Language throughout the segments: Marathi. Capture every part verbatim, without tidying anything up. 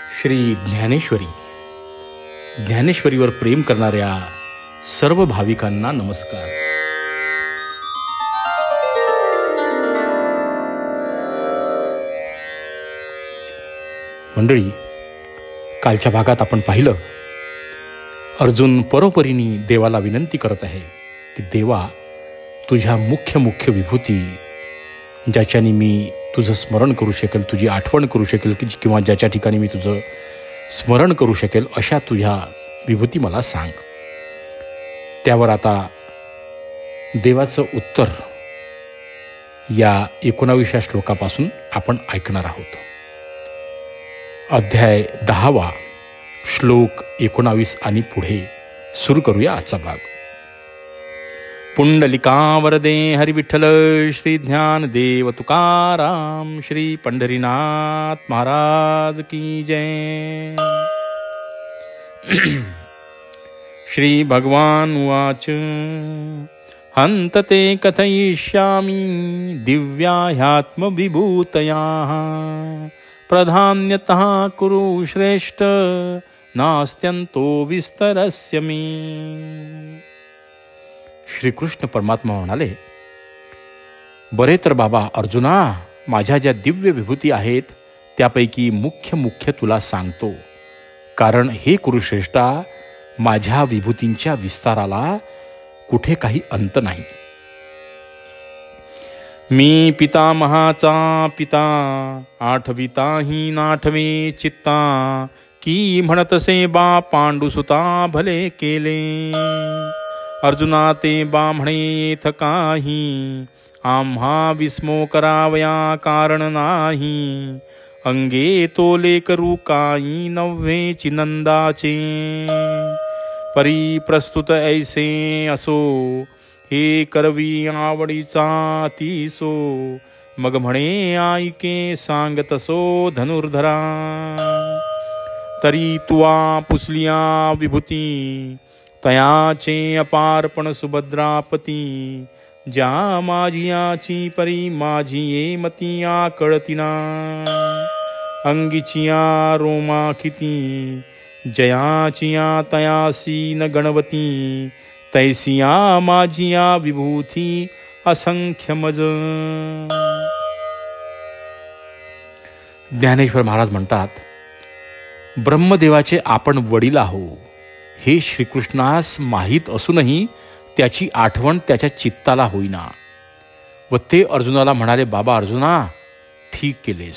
श्री ज्ञानेश्वरी. ज्ञानेश्वरीवर प्रेम करणाऱ्या सर्व भाविकांना नमस्कार. मंडळी, कालच्या भागात आपण पाहिलं, अर्जुन परोपरीने देवाला विनंती करत आहे की देवा, तुझ्या मुख्य मुख्य विभूती ज्याच्याने मी तुझं स्मरण करू शकेल, तुझी आठवण करू शकेल की किंवा ज्याच्या ठिकाणी मी तुझं स्मरण करू शकेल अशा तुझ्या विभूती मला सांग. त्यावर आता देवाचं उत्तर या एकोणाविसाव्या श्लोकापासून आपण ऐकणार आहोत. अध्याय दहावा, श्लोक एकोणावीस आणि पुढे सुरू करूया आजचा भाग. पुंडलिका वरदे हरी विठ्ठल श्री ज्ञानदेव तुकाराम श्री पंढरीनाथ महाराज की जय. श्री भगवान उवाच हंतते कथयिष्यामि दिव्या ह्यात्मविभूतयाः प्रधान्यतः कुरु श्रेष्ठ नास्त्यन्तो विस्तरस्य मे. श्रीकृष्ण परमात्मा म्हणाले, बरे तर बाबा अर्जुना, माझ्या ज्या दिव्य विभूती आहेत त्यापैकी मुख्य मुख्य तुला सांगतो, कारण हे कुरुश्रेष्ठा, माझ्या विभूतींच्या विस्ताराला कुठे काही अंत नाही. मी पितामहाचा पिता, आठविताही नाठवे चित्ता, की म्हणतसे बा पांडुसुता भले केले. अर्जुना ते बा म्हणे येथ काही, आम्हा विस्मो करावया कारण नाही. अंगे तोले करू काही नव्हे नंदाचे, परी प्रस्तुत ऐसे असो, हे करवी आवडीचा तीसो. मग म्हणे ऐके सांगतसो धनुर्धरा, तरी तुवा पुसलिया विभूती, तयाचे अपारपण सुभद्रापती. ज्या माझियाची परी माझी ये मतिया कळतिना, अंगीचिया रोमा किती, जयाचिया तयासी न गणवती. तैसिया माझिया विभूती असंख्य मज. ज्ञानेश्वर महाराज म्हणतात, ब्रह्मदेवाचे आपण वडील आहो हे श्रीकृष्णास माहीत असूनही त्याची आठवण त्याच्या चित्ताला होईना व ते अर्जुनाला म्हणाले, बाबा अर्जुना, ठीक केलेस.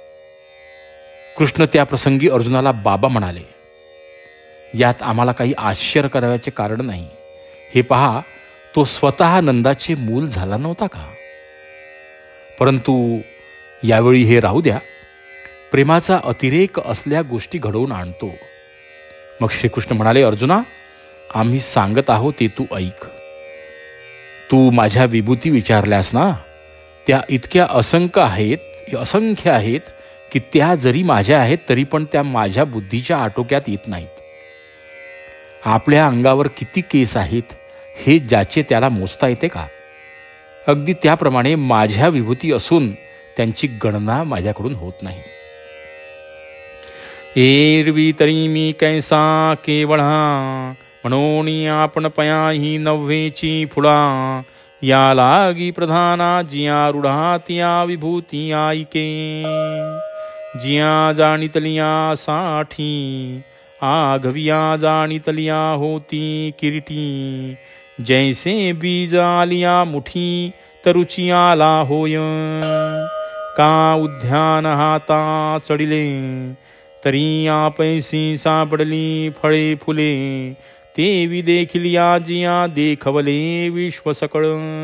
कृष्ण त्या प्रसंगी अर्जुनाला बाबा म्हणाले. यात आम्हाला काही आश्चर्य करावयाचे कारण नाही. हे पहा, तो स्वतः नंदाचे मूल झाला नव्हता का? परंतु यावेळी हे राहू द्या, प्रेमाचा अतिरेक असल्या गोष्टी घडवून आणतो. मग श्रीकृष्ण म्हणाले, अर्जुना, आम्ही सांगत आहोत ते तू ऐक. तू माझ्या विभूती विचारल्यास ना, त्या इतक्या असंख्य आहेत असंख्य आहेत की त्या जरी माझ्या आहेत तरी पण त्या माझ्या बुद्धीच्या आटोक्यात येत नाहीत. आपल्या अंगावर किती केस आहेत हे ज्याचे त्याला मोजता येते का? अगदी त्याप्रमाणे माझ्या विभूती असून त्यांची गणना माझ्याकडून होत नाही. एरवी तरी मी कैसा केवळा, म्हणून आपण पयाही नव्हेची फुला. या लागी प्रधाना जिया रूढा तिया विभूती आईके. जिया जाणितलिया साठी, आघविया जाणितलिया होती किरीटी. जैसे बीज आलिया मुठी, तरुची आला होय. का उद्यान हाता चढिले, तरी आपैसी सापडली फळे फुले. तेवी देखील या जिया देखवले विश्व सकळ.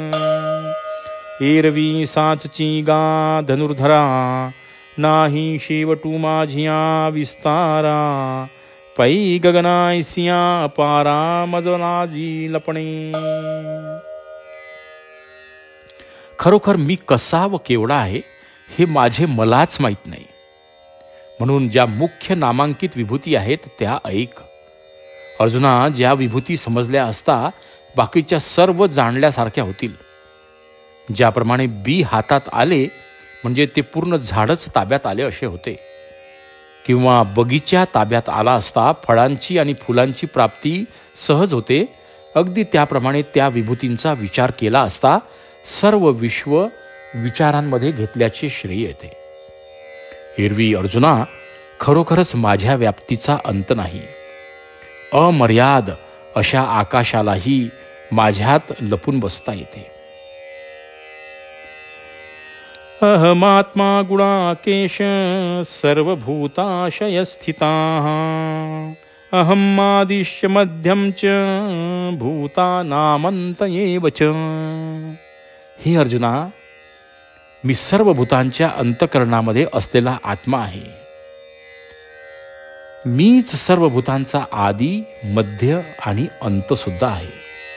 एरवी साचची गा धनुर्धरा, नाही शेवटू माझिया विस्तारा. पै गगनायसिया अपारा, मजनाजी लपणे. खरोखर मी कसा व केवढा आहे हे माझे मलाच माहीत नाही. म्हणून ज्या मुख्य नामांकित विभूती आहेत त्या ऐक. अर्जुना, ज्या विभूती समजल्या असता बाकीच्या सर्व जाणल्यासारख्या होतील. ज्याप्रमाणे बी हातात आले म्हणजे ते पूर्ण झाडच ताब्यात आले असे होते. किंवा बगीचा ताब्यात आला असता फळांची आणि फुलांची प्राप्ती सहज होते, अगदी त्याप्रमाणे त्या विभूतींचा विचार केला असता सर्व विश्व विचारांमध्ये घेतल्याचे श्रेय येते. एरवी अर्जुना, खरोखरच माझ्या व्याप्तीचा अंत नाही. अमर्याद अशा आकाशालाही माझ्यात लपून बसता येते. अहमात्मा गुणाकेश सर्वभूताशय स्थिताः अहमादिश्य मध्यम च भूतानामंत एव च. हे अर्जुना, मी सर्व भूतांच्या अंतःकरणामध्ये असलेला आत्मा आहे. मीच सर्व भूतांचा आदी, मध्य आणि अंत सुद्धा आहे.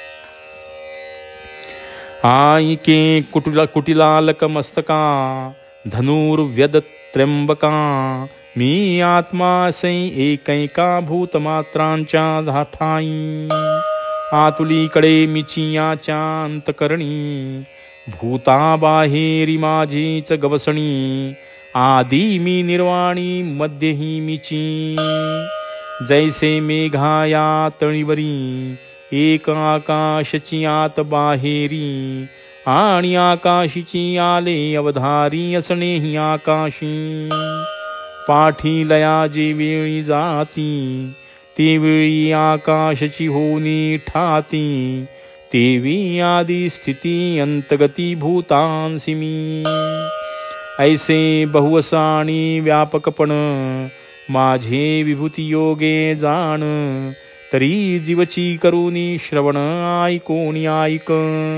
आयिके कुटिला कुटिलालक मस्तका धनुर्व्यद त्र्यंबका मी आत्मा सै एकैका भूतमात्रांच्या झाठाई आतुलीकडे मिचियाच्या अंतकरणी भूता बाहेरी माझीच गवसणी आदी मी निर्वाणी मध्यही मिची जैसे मेघाया तळीवरी एक आकाशची आत बाहेरी आणि आकाशीची आले अवधारी असणेही आकाशी पाठी लया जे वेळी जाती ते वेळी आकाशची होनी ठाती तेवी आदी स्थिती अंतगती भूतांसी मी ऐसे बहुवसाणी व्यापकपण माझे विभूती योगे जाण तरी जीवची करुनी श्रवण ऐकोणी ऐक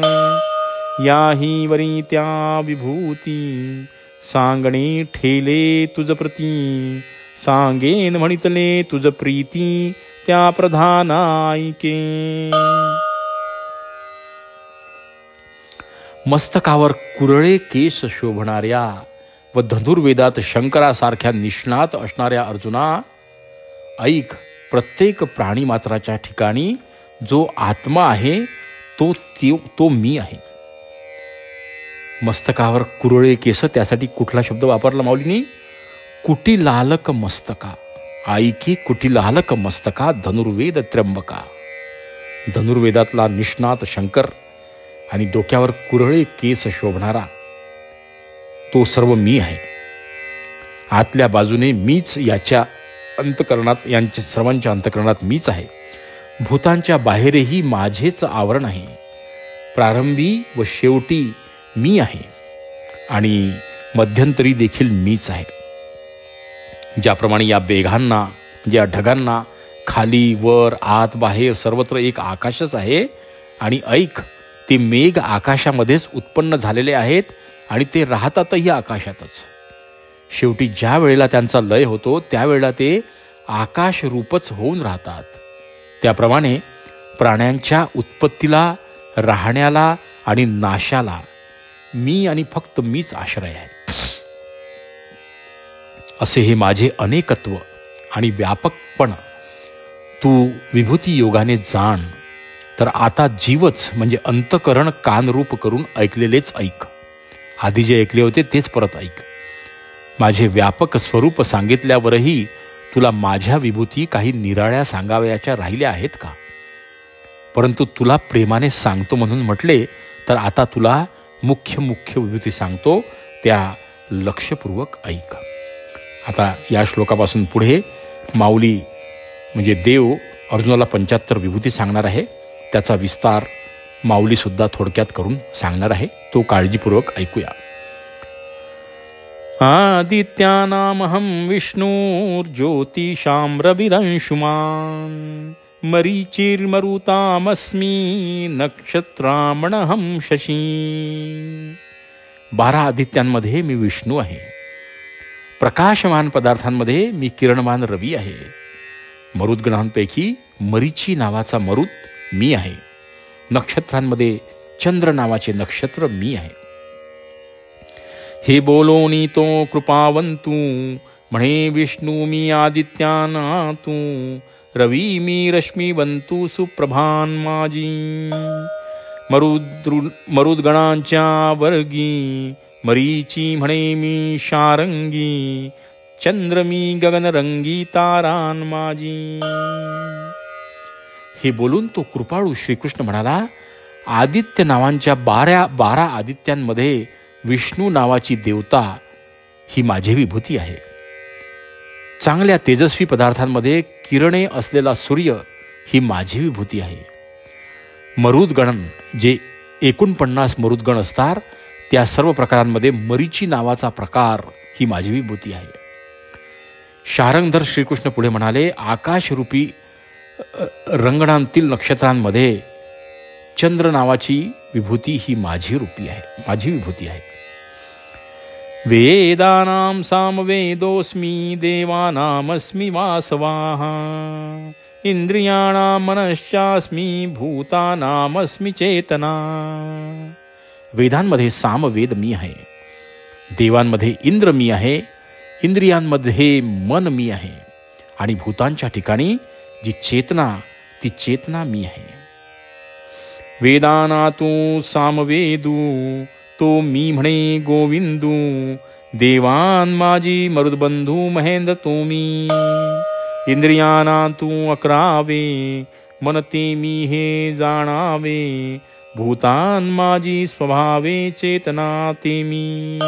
याही वरी त्या विभूती सांगणे ठेले तुझ प्रती सांगेन म्हणितले तुझ प्रीती त्या प्रधान ऐके. मस्तकावर कुरळे केस शोभणाऱ्या व धनुर्वेदात शंकरासारख्या निष्णात असणाऱ्या अर्जुना, ऐक, प्रत्येक प्राणी मात्राच्या ठिकाणी जो आत्मा आहे तो तो मी आहे. मस्तकावर कुरळे केस, त्यासाठी कुठला शब्द वापरला माऊलींनी? कुटिलालक मस्तका. ऐकी कुटिलालक मस्तका धनुर्वेद त्र्यंबका. धनुर्वेदातला निष्णात शंकर आणि डोक्यावर कुरळे केस शोभणारा तो सर्व मी आहे. आतल्या बाजूने मीच, याच्या अंतकरणात, यांच्या सर्वांच्या अंतकरणात मीच आहे. भूतांच्या बाहेरही माझेच आवरण आहे. प्रारंभी व शेवटी मी आहे आणि मध्यंतरी देखील मीच आहे. ज्याप्रमाणे या मेघांना, या ढगांना खाली वर आत बाहेर सर्वत्र एक आकाशच आहे. आणि ऐक, ते मेघ आकाशामध्येच उत्पन्न झालेले आहेत आणि ते राहतातही आकाशातच. शेवटी ज्या वेळेला त्यांचा लय होतो त्यावेळेला ते आकाश रूपच होऊन राहतात. त्याप्रमाणे प्राण्यांच्या उत्पत्तीला, राहण्याला आणि नाशाला मी आणि फक्त मीच आश्रय आहे. असे हे माझे अनेकत्व आणि व्यापकपण तू विभूती योगाने जाण. तर आता जीवच म्हणजे अंतकरण कानरूप करून ऐकलेलेच ऐक. आधी जे ऐकले होते तेच परत ऐक. माझे व्यापक स्वरूप सांगितल्यावरही तुला माझ्या विभूती काही निराळ्या सांगावयाच्या राहिल्या आहेत का? परंतु तुला प्रेमाने सांगतो म्हणून म्हटले, तर आता तुला मुख्य मुख्य विभूती सांगतो, त्या लक्षपूर्वक ऐक. आता या श्लोकापासून पुढे माऊली म्हणजे देव अर्जुनाला पंच्याहत्तर विभूती सांगणार आहे. त्याचा विस्तार माऊलीसुद्धा थोडक्यात करून सांगणार आहे. तो काळजीपूर्वक ऐकूया. आदित्यानामहं विष्णुर्ज्योतिषां रविरंशुमान् मरीचिर्मरुतामस्मि नक्षत्रामणहं शशी. बारा आदित्यांमध्ये मी विष्णू आहे. प्रकाशमान पदार्थांमध्ये मी किरणमान रवी आहे. मरुद्गणांपैकी मरीची नावाचा मरुत मी आहे. नक्षत्रांमध्ये चंद्र नावाचे नक्षत्र मी आहे. हे बोलोनी तो कृपावंतू म्हणे विष्णू मी आदित्यानातू रवी मी रश्मीवंतू सुप्रभान माझी. मरुद्रु मरुद्गणांच्या वर्गी मरीची म्हणे मी शारंगी चंद्रमी गगनरंगी तारान माझी. हे बोलून तो कृपाळू श्रीकृष्ण म्हणाला, आदित्य नावांच्या बारा बारा आदित्यांमध्ये विष्णू नावाची देवता ही माझी विभूती आहे. चांगल्या तेजस्वी पदार्थांमध्ये किरणे असलेला सूर्य ही माझी विभूती आहे. मरुदगण जे एकोणपन्नास मरुदगण असतात त्या सर्व प्रकारांमध्ये मरीची नावाचा प्रकार ही माझी विभूती आहे. शारंगधर श्रीकृष्ण पुढे म्हणाले, आकाशरूपी रंगणांतील नक्षत्रांमध्ये चंद्र नावाची विभूती ही माझी रूपी आहे माझी विभूती आहे. वेदानां सामवेदोऽस्मि देवानामस्मि वासवाः इंद्रियाणां मनश्चास्मि भूतानामस्मि चेतना. वेदांमध्ये सामवेद मी आहे, देवांमध्ये इंद्र मी आहे, इंद्रियांमध्ये मन मी आहे आणि भूतांच्या ठिकाणी जी चेतना ती चेतना मी आहे. वेदानातू सामवेदू तो मी म्हणे गोविंदू देवान माझी मरुदबंधू महेंद्र तुम्ही. इंद्रियाना तू अकरावे मनते मी हे जाणावे भूतान माझी स्वभावे चेतना ते मी.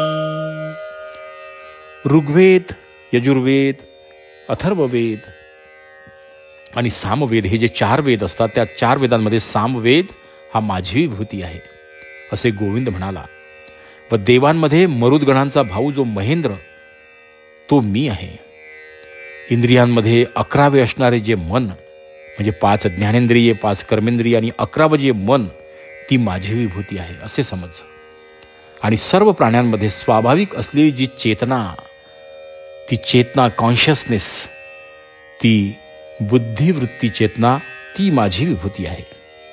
ऋग्वेद, यजुर्वेद, अथर्ववेद आणि सामवेद हे जे चार वेद असतात त्या चार वेदांमध्ये सामवेद हा माझी विभूती आहे असे गोविंद म्हणाला. व देवांमध्ये मरुदगणांचा भाऊ जो महेंद्र तो मी आहे. इंद्रियांमध्ये अकरावे असणारे जे मन म्हणजे पाच ज्ञानेंद्रिये, पाच कर्मेंद्रिय आणि अकरावं जे मन ती माझी विभूती आहे असे समज. आणि सर्व प्राण्यांमध्ये स्वाभाविक असलेली जी चेतना ती चेतना कॉन्शियसनेस ती बुद्धिवृत्ती चेतना ती माझी विभूती आहे.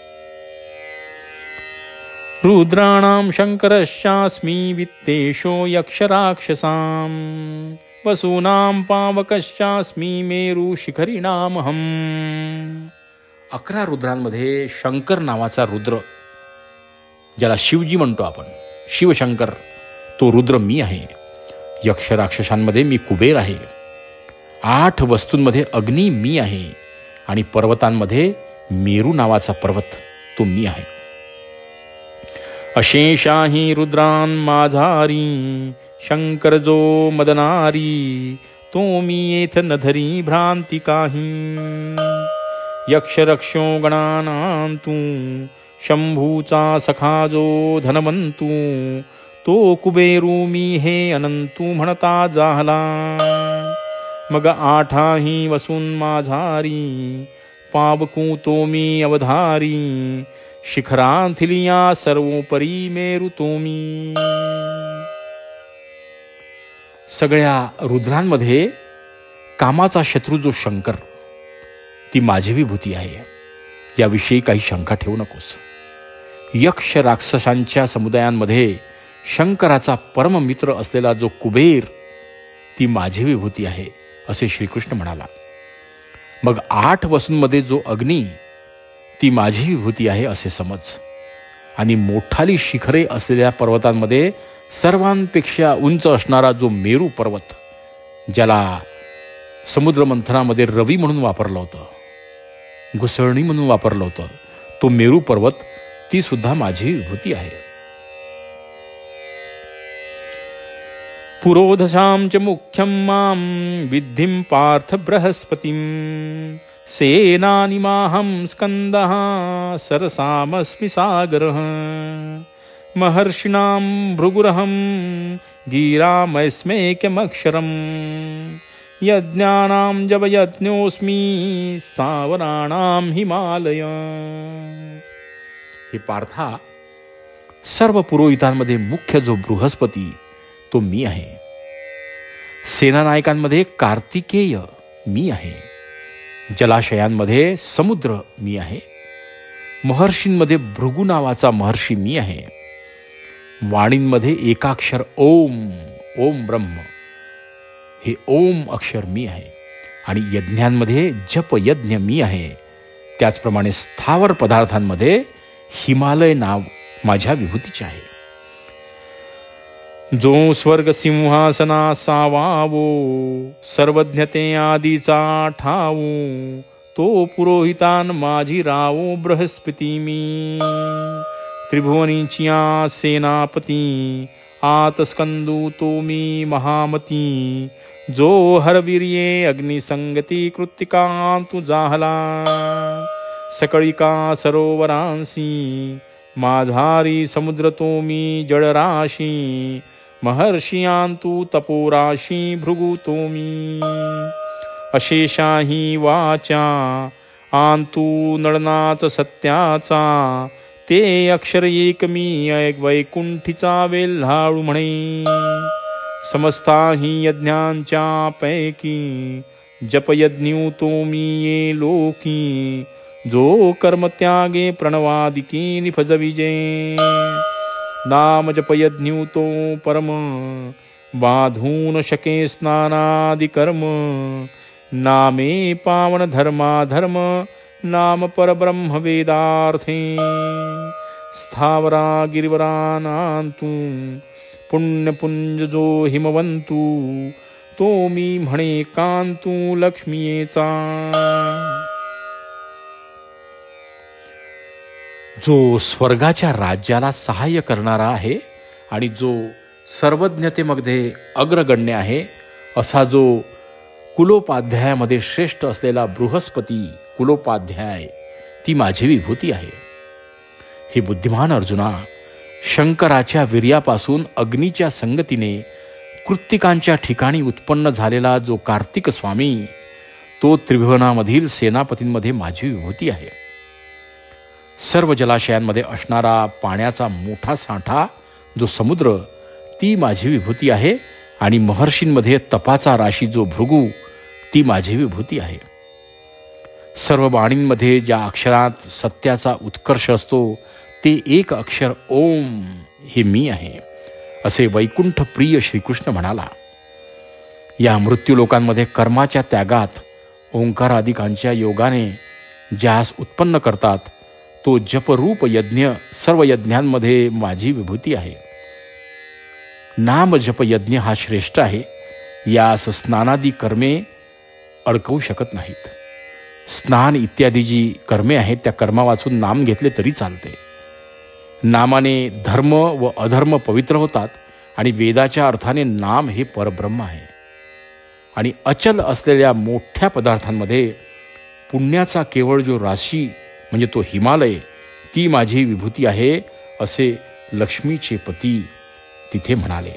रुद्राणां शंकरश्चास्मि वित्तेशो यक्षराक्षसां वसूनां पावकश्चास्मि मेरू शिखरिणामहम्. अकरा रुद्रांमध्ये शंकर नावाचा रुद्र ज्याला शिवजी म्हणतो आपण, शिवशंकर तो रुद्र मी आहे. यक्ष राक्षसांमध्ये मी कुबेर आहे. आठ वस्तूंमध्ये अग्नी मी आहे आणि पर्वतांमध्ये मेरू नावाचा पर्वत तो मी आहे. अशेषाही रुद्रान माझारी शंकर जो मदनारी तो मी येथ नधरी भ्रांती काही. यक्ष रक्षो गणानांतू शंभूचा सखा जो धनवंतू तो कुबेरू मी हे अनंतू म्हणता जाहला. मग आठाही वसून माझारी पावकू तो मी अवधारी शिखरांथिलिया सर्वोपरी मेरू तो मी. सगळ्या रुद्रांमध्ये कामाचा शत्रू जो शंकर ती माझी विभूती आहे याविषयी काही शंका ठेवू नकोस. यक्ष राक्षसांच्या समुदायांमध्ये शंकराचा परममित्र असलेला जो कुबेर ती माझी विभूती आहे असे श्रीकृष्ण म्हणाला. मग आठ वसूंमध्ये जो अग्नी ती माझी विभूती आहे असे समज. आणि मोठाली शिखरे असलेल्या पर्वतांमध्ये सर्वांपेक्षा उंच असणारा जो मेरू पर्वत ज्याला समुद्रमंथनामध्ये रवी म्हणून वापरलं होतं, घुसळणी म्हणून वापरलं होतं, तो मेरू पर्वत ती सुद्धा माझी विभूती आहे. पुरोधशां च मुख्यं मां विद्धिं पार्थ बृहस्पतिं सेनानिमाहं स्कन्दः सरसामस्मि सागरः महर्षिणां भृगुरहं गिरामस्मेकमक्षरं यज्ञानां जवयज्ञोऽस्मि सावराणां हिमालय. हे पार्था, सर्व पुरोहितांमध्ये मुख्य जो बृहस्पती तो मी आहे. सेनानायकांमध्ये कार्तिकेय मी आहे. जलाशयांमध्ये समुद्र मी आहे. महर्षींमध्ये भृगु नावाचा महर्षी मी आहे. वाणींमध्ये एकाक्षर ओम ओम ब्रह्म हे ओम अक्षर मी आहे. आणि यज्ञांमध्ये जप यज्ञ मी आहे. त्याचप्रमाणे स्थावर पदार्थांमध्ये हिमालय नाव माझ्या विभूतीचे आहे. जो स्वर्ग सिंहासना सावावो, सर्वज्ञते आदीचा ठावो, तो पुरोहितान माझी रावो बृहस्पती मी. त्रिभुवनीचिया सेनापती, आत स्कंदू तो मी महामती. जो हरवीर्ये अग्निसंगती, कृत्तिका तू जाहला. सकळिका सरोवरांसी, माझारी समुद्र तो मी जळराशी. महर्षियांतू तपोराशी, भृगु तो मी. अशेषाही वाचा, आंतू नळनाच सत्याचा. ते अक्षर एक मी, ऐक वैकुंठीचा वेल्हाळू म्हणे. समस्ताही यज्ञांच्या पैकी, जपयज्ञू तो मी ये लोकी. जो कर्म त्यागे प्रणवादिकी निफजविजे. नाम जपयज्ञू तो परम, बाधून शके स्नानादि कर्म. नामे पावन धर्माधर्म, नाम परब्रह्म वेदार्थे. स्थावरा गिरिवरानांतू, पुण्यपुंज जो हिमवंतू. तो मी म्हणे कांतू लक्ष्मीचा. जो स्वर्गाच्या राज्याला सहाय्य करणारा आहे आणि जो सर्वज्ञतेमध्ये अग्रगण्य आहे, असा जो कुलोपाध्यायामध्ये श्रेष्ठ असलेला बृहस्पती कुलोपाध्याय, ती माझी विभूती आहे. हे बुद्धिमान अर्जुना, शंकराच्या वीर्यापासून अग्नीच्या संगतीने कृत्तिकांच्या ठिकाणी उत्पन्न झालेला जो कार्तिक स्वामी, तो त्रिभुवनामधील सेनापतींमध्ये माझी विभूती आहे. सर्व जलाशयांमध्ये असणारा पाण्याचा मोठा साठा जो समुद्र, ती माझी विभूती आहे. आणि महर्षींमध्ये तपाचा राशी जो भृगू, ती माझी विभूती आहे. सर्व वाणींमध्ये ज्या अक्षरात सत्याचा उत्कर्ष असतो, ते एक अक्षर ओम हे मी आहे, असे वैकुंठ प्रिय श्रीकृष्ण म्हणाला. या मृत्यूलोकांमध्ये कर्माच्या त्यागात ओंकारादिकांच्या योगाने ज्यास उत्पन्न करतात, तो जपरूप यज्ञ सर्व यज्ञांमध्ये माझी विभूती आहे. नाम जप यज्ञ हा श्रेष्ठ आहे. यास स्नानादी कर्मे अडकवू शकत नाहीत. स्नान इत्यादी जी कर्मे आहेत, त्या कर्मा वाचून नाम घेतले तरी चालते. नामाने धर्म व अधर्म पवित्र होतात आणि वेदाच्या अर्थाने नाम हे परब्रह्म आहे. आणि अचल असलेल्या मोठ्या पदार्थांमध्ये पुण्याचा केवळ जो राशी म्हणजे तो हिमालय, ती माझी विभूती आहे, असे लक्ष्मीचे पती तिथे म्हणाले.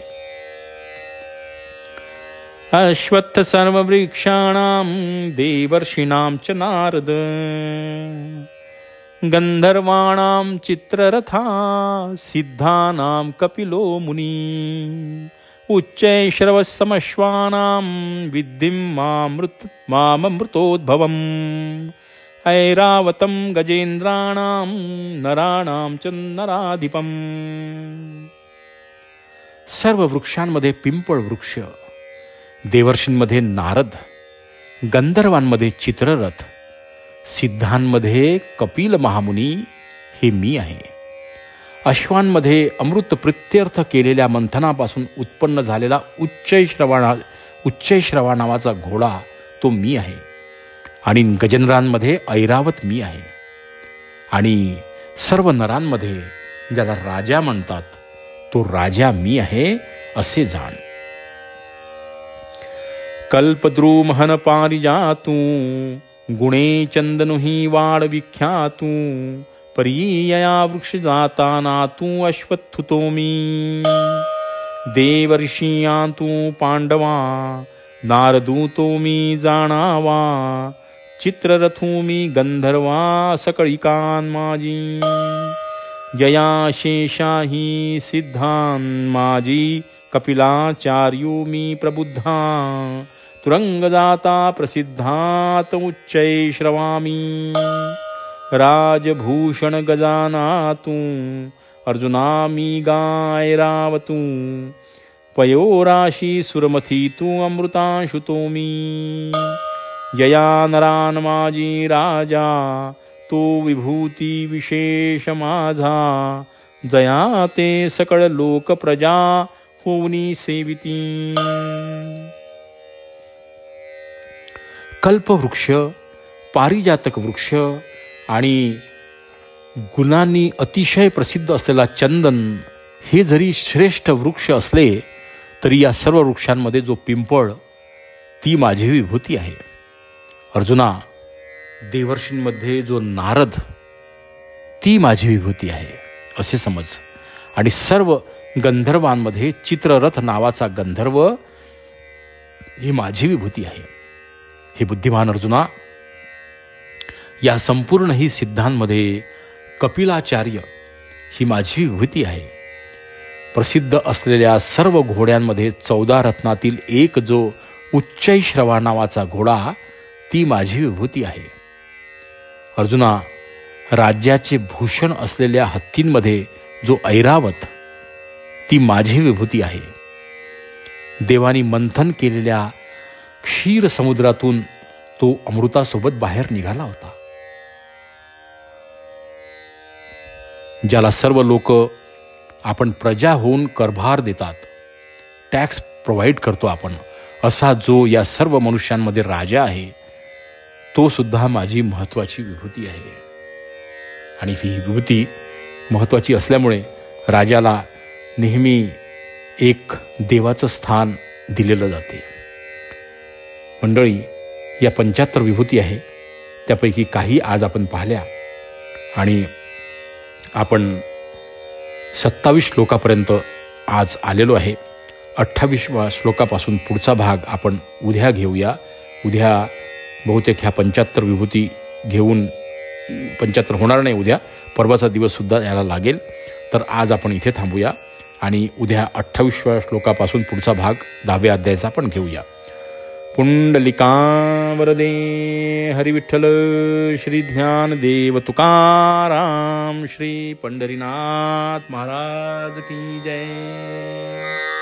अश्वत्थ सर्व वृक्षाणाम देवर्षीणाम च नारद. गंधर्वाणाम चित्ररथा सिद्धानाम कपिलो मुनी. उच्चै श्रवसमश्वानाम विद्धिं मामृत मामृतोद्भवम्. ऐरावतं गजेंद्राणाम नराणाम च नराधिपम्. सर्व वृक्षांमध्ये पिंपळ वृक्ष, देवर्षींमध्ये नारद, गंधर्वांमध्ये चित्ररथ, सिद्धांमध्ये कपिल महामुनी हे मी आहे. अश्वांमध्ये अमृत प्रित्यर्थ केलेल्या मंथनापासून उत्पन्न झालेला उच्चैश्रवा उच्चैश्रवा नावाचा घोडा, तो मी आहे. आणि गजेंद्रांमध्ये ऐरावत मी आहे. आणि सर्व नरांमध्ये ज्याला राजा म्हणतात, तो राजा मी आहे, असे जाण. कल्पद्रुमहन पारिजातू, गुणे चंदनुही वाड विख्यातू. परीयया वृक्ष जाताना तू अश्वत्थुतो मी. देवर्षियांतू पांडवा, नारदूतो मी जाणावा. चित्ररथू मी गंधर्वा, सकळिकान माझी. जया शेषाही सिद्धान माझी. कपिलाचार्यो मी प्रबुद्धा. तुरंग जाता प्रसिद्धात उच्चै श्रवामी. राजभूषण गजानातू, अर्जुना मी गायरावतू. पयोराशी सुरमथी तू अमृतांशुतो मी. जया नरान माझी राजा, तो विभूती विशेष माझा. जया ते सकळ लोक प्रजा, होऊनी सेविती. कल्पवृक्ष, पारिजातक वृक्ष आणि गुणांनी अतिशय प्रसिद्ध असलेला चंदन हे जरी श्रेष्ठ वृक्ष असले तरी या सर्व वृक्षांमध्ये जो पिंपळ ती माझी विभूती आहे. अर्जुना, देवर्षींमध्ये जो नारद ती माझी विभूती आहे असे समज. आणि सर्व गंधर्वांमध्ये चित्ररथ नावाचा गंधर्व ही माझी विभूती आहे. हे बुद्धिमान अर्जुना, या संपूर्ण ही सिद्धांमध्ये कपिलाचार्य ही माझी विभूती आहे. प्रसिद्ध असलेल्या सर्व घोड्यांमध्ये चौदा रत्नातील एक जो उच्चैश्रवा नावाचा घोडा ती माझी विभूती आहे. अर्जुना, राज्याचे भूषण असलेल्या हत्तींमध्ये जो ऐरावत ती माझी विभूती आहे. देवानी मंथन केलेल्या क्षीर समुद्रातून तो अमृतासोबत बाहेर निघाला होता. ज्याला सर्व लोक आपण प्रजा होऊन करभार देतात, टॅक्स प्रोव्हाइड करतो आपण, असा जो या सर्व मनुष्यांमध्ये राजा आहे तो सुद्धा माझी महत्त्वाची विभूती आहे. आणि ही विभूती महत्त्वाची असल्यामुळे राजाला नेहमी एक देवाचं स्थान दिलेलं जाते. मंडळी, या पंच्याहत्तर विभूती आहे त्यापैकी काही आज आपण पाहिल्या आणि आपण सत्तावीस श्लोकापर्यंत आज आलेलो आहे. अठ्ठावीसव्या श्लोकापासून पुढचा भाग आपण उद्या घेऊया. उद्या बहुतेक ह्या पंच्याहत्तर विभूती घेऊन पंच्याहत्तर होणार नाही, उद्या परवाचा दिवससुद्धा याला लागेल. तर आज आपण इथे थांबूया आणि उद्या अठ्ठावीसव्या श्लोकापासून पुढचा भाग दहाव्या अध्यायाचा आपण घेऊया. पुंडलिका वरदे हरिविठ्ठल श्री ज्ञानदेव तुकाराम श्री पंढरीनाथ महाराज की जय.